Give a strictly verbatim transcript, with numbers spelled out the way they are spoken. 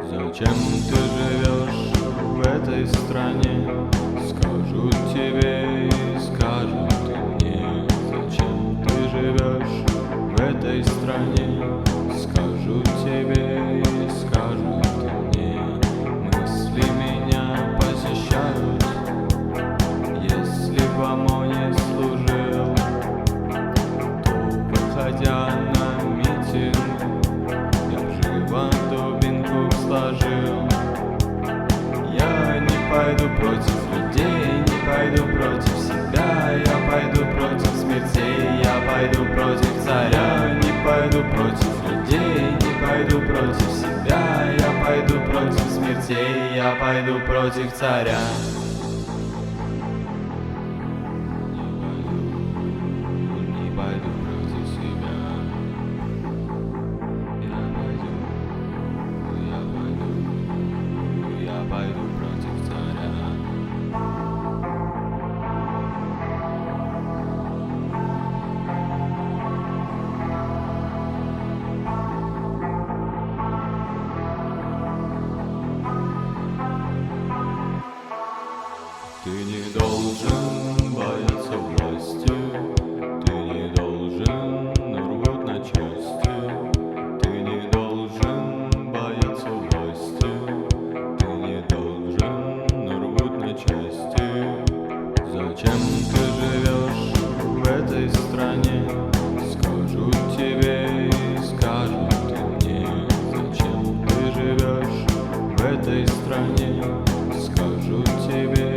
Зачем ты живешь в этой стране? Скажу тебе и скажут ты мне. Зачем ты живешь в этой стране? Скажу тебе и скажут ты мне. Мысли меня посещают. Если в ОМОНе служил, то, выходя на митинг, я живо дубинку сложил. Я не пойду против людей, не пойду против себя. Я пойду против смертей, я пойду против царя. Не пойду против людей, не пойду против себя. Я пойду против смертей, я пойду против царя. Не пойду против себя. Я пойду, я пойду, я пойду против царя. Ты не должен бояться власти, ты не должен рвать на части. Ты не должен бояться власти, ты не должен рвать на части. Зачем ты живешь в этой стране? Скажу тебе и скажут ты мне. Зачем ты живешь в этой стране? Скажу тебе